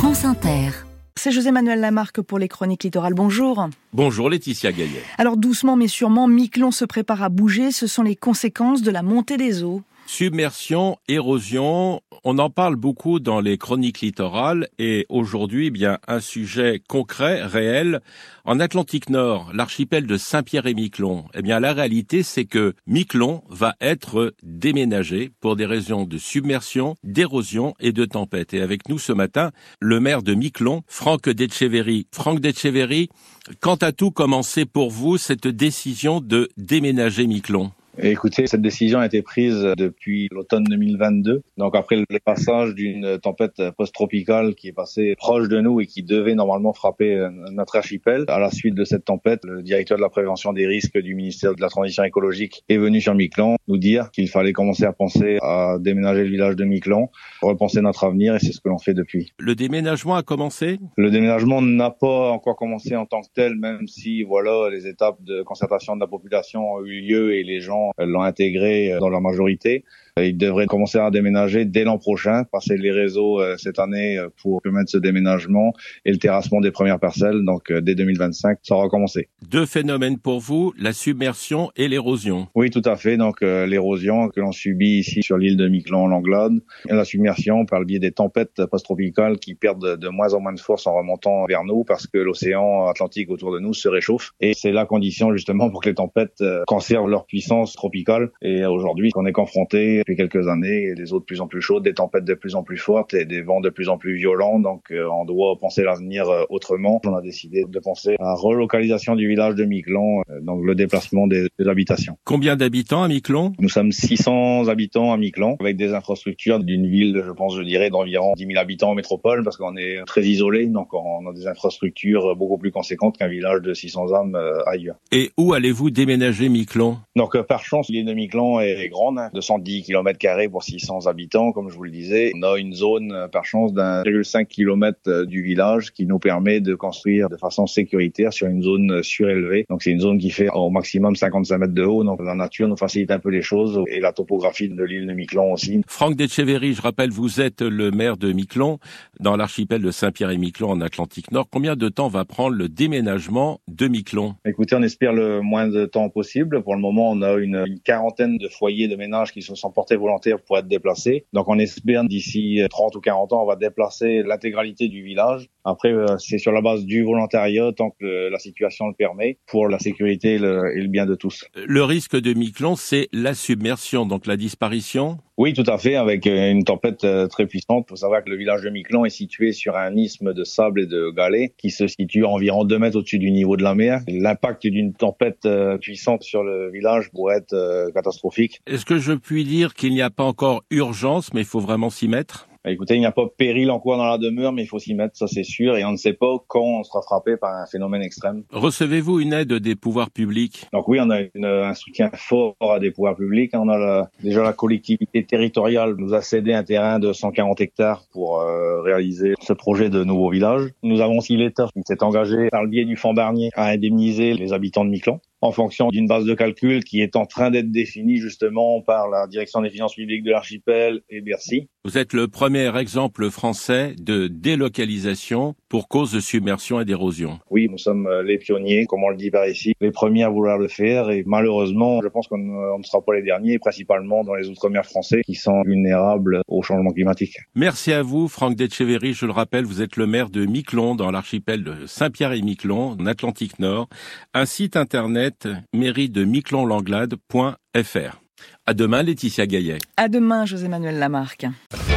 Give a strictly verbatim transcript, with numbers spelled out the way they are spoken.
France Inter. C'est José-Manuel Lamarque pour les Chroniques Littorales. Bonjour. Bonjour Laetitia Gaillet. Alors doucement mais sûrement, Miquelon se prépare à bouger. Ce sont les conséquences de la montée des eaux. Submersion, érosion, on en parle beaucoup dans les chroniques littorales et aujourd'hui, eh bien, un sujet concret, réel. En Atlantique Nord, l'archipel de Saint-Pierre-et-Miquelon, eh bien, la réalité, c'est que Miquelon va être déménagé pour des raisons de submersion, d'érosion et de tempête. Et avec nous ce matin, le maire de Miquelon, Franck Detcheverry. Franck Detcheverry, quand a tout commencé pour vous, cette décision de déménager Miquelon ? Écoutez, cette décision a été prise depuis l'automne deux mille vingt-deux, donc après le passage d'une tempête post-tropicale qui est passée proche de nous et qui devait normalement frapper notre archipel. À la suite de cette tempête, le directeur de la prévention des risques du ministère de la Transition écologique est venu sur Miquelon nous dire qu'il fallait commencer à penser à déménager le village de Miquelon, repenser notre avenir, et c'est ce que l'on fait depuis. Le déménagement a commencé ? Le déménagement n'a pas encore commencé en tant que tel, même si voilà les étapes de concertation de la population ont eu lieu et les gens l'ont intégré dans leur majorité. Ils devraient commencer à déménager dès l'an prochain, passer les réseaux cette année pour permettre ce déménagement et le terrassement des premières parcelles. Donc dès deux mille vingt-cinq, ça aura commencé. Deux phénomènes pour vous, la submersion et l'érosion. Oui, tout à fait. Donc euh, l'érosion que l'on subit ici sur l'île de Miquelon-Langlade, et la submersion par le biais des tempêtes post-tropicales qui perdent de moins en moins de force en remontant vers nous parce que l'océan Atlantique autour de nous se réchauffe. Et c'est la condition justement pour que les tempêtes euh, conservent leur puissance tropicale. Et aujourd'hui, on est confronté depuis quelques années, les eaux de plus en plus chaudes, des tempêtes de plus en plus fortes et des vents de plus en plus violents. Donc euh, on doit penser l'avenir euh, autrement. On a décidé de penser à la relocalisation du village de Miquelon, euh, donc le déplacement des, des habitations. Combien d'habitants à Miquelon ? Nous sommes six cents habitants à Miquelon, avec des infrastructures d'une ville, je pense, je dirais, d'environ dix mille habitants en métropole, parce qu'on est très isolé, donc on a des infrastructures beaucoup plus conséquentes qu'un village de six cents âmes euh, ailleurs. Et où allez-vous déménager Miquelon ? Donc euh, par chance, l'île de Miquelon est grande, hein, deux cent dix kilomètres carrés pour six cents habitants, comme je vous le disais. On a une zone, euh, par chance, d'un virgule cinq kilomètre euh, du village qui nous permet de construire de façon sécuritaire sur une zone euh, surélevée. Donc c'est une zone qui fait au maximum cinquante-cinq mètres de haut, donc la nature nous facilite un peu les choses et la topographie de l'île de Miquelon aussi. Franck Detcheverry, je rappelle, vous êtes le maire de Miquelon, dans l'archipel de Saint-Pierre-et-Miquelon en Atlantique Nord. Combien de temps va prendre le déménagement de Miquelon ? Écoutez, on espère le moins de temps possible. Pour le moment, on a une, une quarantaine de foyers de ménage qui se sont portés volontaires pour être déplacés. Donc on espère d'ici trente ou quarante ans, on va déplacer l'intégralité du village. Après, c'est sur la base du volontariat, tant que la situation le permet, pour la sécurité et le, et le bien de tous. Le risque de Miquelon, c'est la submersion, donc la disparition ? Oui, tout à fait, avec une tempête très puissante. Il faut savoir que le village de Miquelon est situé sur un isthme de sable et de galets qui se situe à environ deux mètres au-dessus du niveau de la mer. L'impact d'une tempête puissante sur le village pourrait être catastrophique. Est-ce que je puis dire qu'il n'y a pas encore urgence, mais il faut vraiment s'y mettre ? Écoutez, il n'y a pas péril en cours dans la demeure, mais il faut s'y mettre, ça c'est sûr, et on ne sait pas quand on sera frappé par un phénomène extrême. Recevez-vous une aide des pouvoirs publics ? Donc oui, on a une, un soutien fort à des pouvoirs publics. On a la, déjà la collectivité territoriale nous a cédé un terrain de cent quarante hectares pour euh, réaliser ce projet de nouveau village. Nous avons aussi l'État qui s'est engagé par le biais du Fonds Barnier à indemniser les habitants de Miquelon, en fonction d'une base de calcul qui est en train d'être définie justement par la Direction des finances publiques de l'archipel et Bercy. Vous êtes le premier exemple français de délocalisation pour cause de submersion et d'érosion. Oui, nous sommes les pionniers, comme on le dit par ici, les premiers à vouloir le faire, et malheureusement, je pense qu'on ne sera pas les derniers, principalement dans les outre-mer français qui sont vulnérables au changement climatique. Merci à vous, Franck Detcheverry. Je le rappelle, vous êtes le maire de Miquelon, dans l'archipel de Saint-Pierre-et-Miquelon, en Atlantique Nord. Un site internet, mairie de miquelon langlade point f r. À demain, Laetitia Gaillet. À demain, José-Manuel Lamarque.